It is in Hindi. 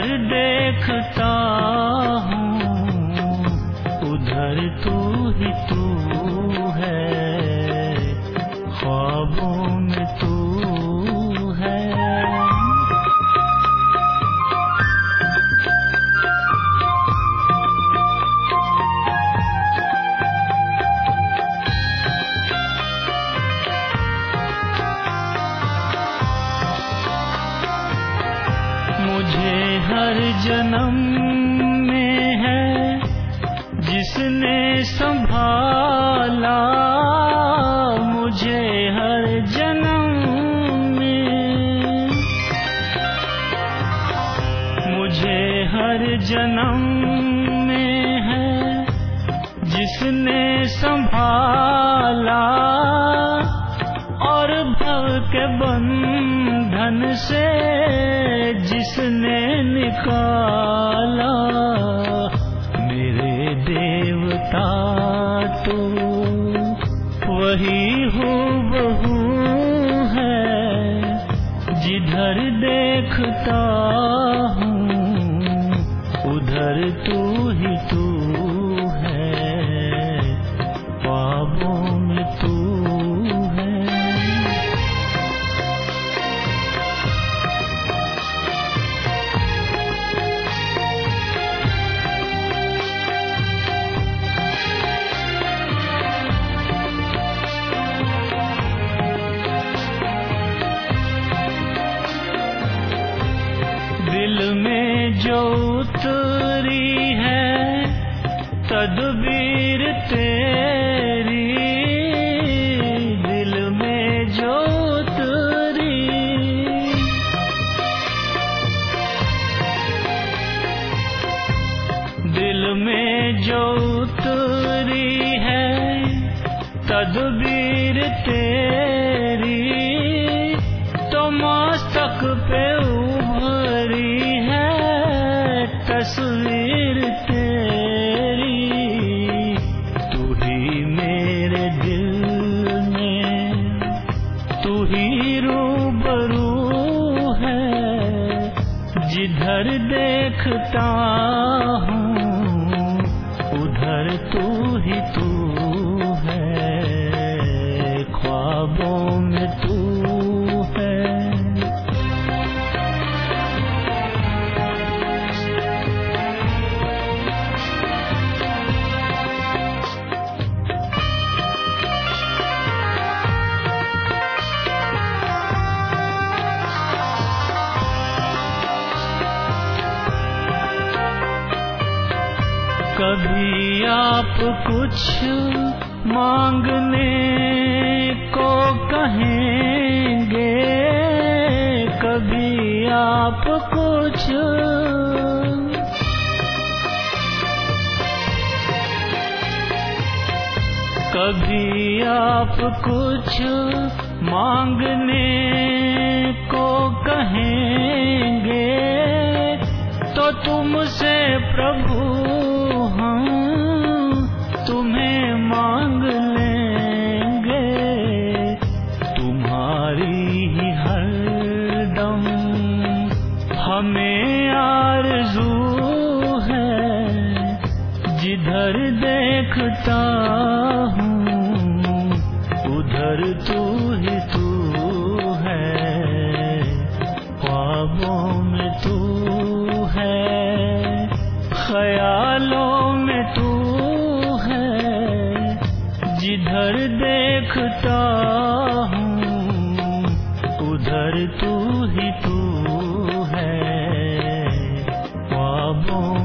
देखता हूँ उधर तू ही तू है, ख्वाबों में तू है। मुझे हर जन्म में है जिसने संभाला, मुझे हर जन्म में, मुझे हर जन्म में है जिसने संभाला, और भव के बंधन से जिसने निकाला। मेरे देवता तो वही हूबहू है, जिधर देखता हूँ उधर तू ही तू है, ख्वाबों में तू है। दिल में जो उतरी है तदबीर तेरी, दिल में जो उतरी, दिल में जो उतरी है तदबीर तेरी, तो मस्तक पे उभरी है तस्वीर तेरी। तू ही मेरे दिल में, तू ही रूबरू है, जिधर देखता हूँ उधर तू ही तू है, ख्वाबों में तू है। कभी आप कुछ मांगने को कहेंगे, कभी आप कुछ, कभी आप कुछ मांगने को कहेंगे, तो तुमसे प्रभु हम तुम्हें मांग लेंगे। तुम्हारी ही हरदम हमें आरज़ू है, जिधर देखता हूँ उधर तू ही तू है, ख्वाबों में तू है, ख्यालों में तू है, जिधर देखता हूँ उधर तू ही तू है, ख्वाबों